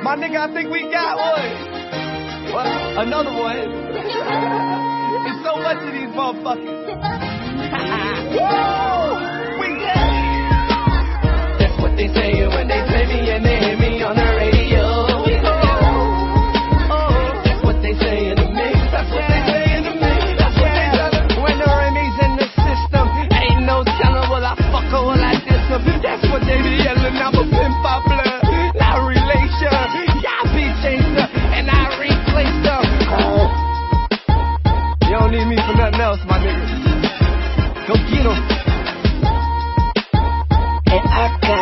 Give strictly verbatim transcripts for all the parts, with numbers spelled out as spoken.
My nigga, I think we got one. Well, another one. There's so much of these motherfuckers. Woo! We got it. That's what they say when they play me and they hear me on the radio. Oh, that's what they say in the mix. That's what they say in the mix. That's what they tell us. When the Remy's in the system, ain't no telling will I fuck or will I diss them. That's what they be yelling. I'm a pimp by blood, not relation. Y'all be chaser and I replace them. Oh. You don't need me for nothing else, my nigga. Go get 'em. And I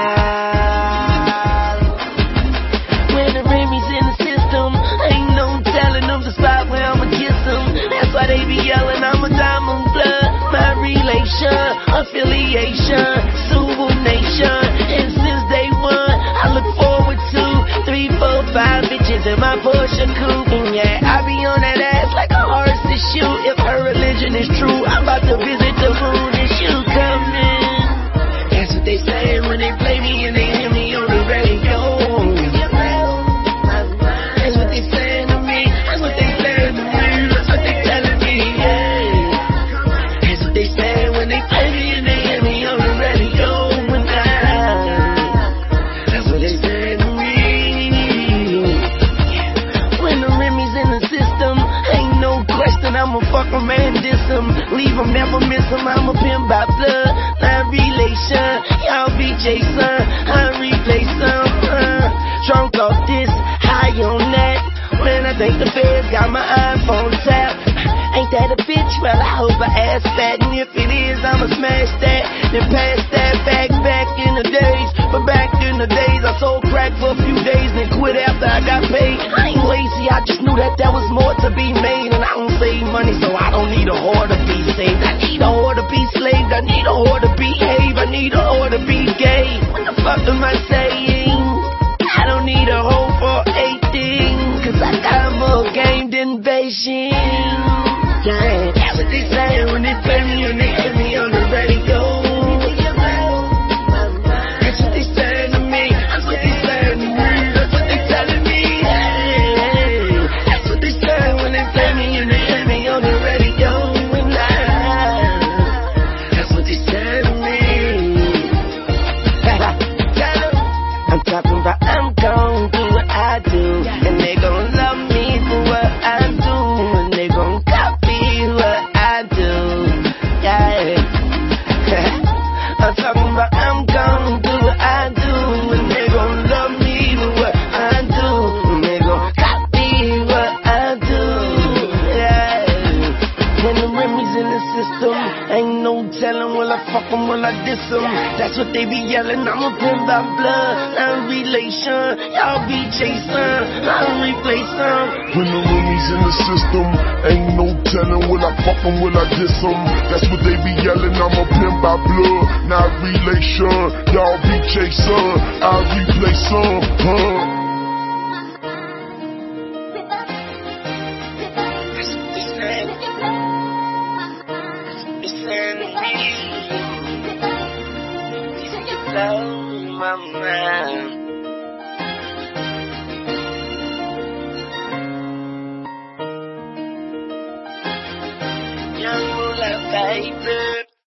got when the Remy's in the system, ain't no telling them the spot where I'ma kiss them. That's why they be yelling I'm a diamond blood, my relation, affiliation, Subu Nation. And since day one, I look forward to three, four, five bitches in my Porsche coupe. And yeah, I be on that ass like a horse to shoot. If her religion is true, I'm about to visit the moon and shoot coming. That's what they say when they play me and they hear me on the radio. That's what they saying to me. That's what they saying to me. That's what they telling me. Yeah. That's what they say when they play me and they hear me on the radio. And I, that's what they saying to me. When the Remy's in the system, ain't no question I'ma fuck 'em and diss 'em. Leave 'em, never miss 'em. I'm a pimp by blood, not relation. Y'all be Jason, I replace some. Uh, drunk off this, high on that. Man, I think the feds got my iPhone tapped. Ain't that a bitch? Well, I hope I ass fat. And if it is, I'ma smash that. Then pass that back, back in the days. But back in the days, I sold crack for a few days. Then quit after I got paid. I ain't lazy, I just knew that there was more to be made. And I don't save money, so I don't need a whore to be saved. I need a whore to be slaved. I need a whore to behave. I need a whore to be gay. What the fuck am I saying? I don't need a hoe for eighteen. Cause I got more game than Beijing. Yeah, that's what they say when they play me and they hear me on the radio. That's what they saying to me. That's what they saying to me. That's what they telling me. Hey, that's what they say when they play me and they hear me on the radio. And I, that's what they say to me. I'm talking about I'm gon' do what I do, and they gon' love me for what I do, and they gon' copy what I do. Yeah. I'm talking about I'm gon' do what I do, and they gon' love me for what I do, and they gon' copy what I do. Yeah. When the Remy's in the system, ain't no telling will I fuck 'em, will I diss 'em. That's what they be yelling. I'm a pimp by blood, not relation. Y'all be Jason, I'll replace them. When the Remy's in the system, ain't no telling will I fuck 'em, will I diss 'em. That's what they be yelling. I'm a pimp by blood, not relation. Y'all be Jason, I'll replace them. Huh?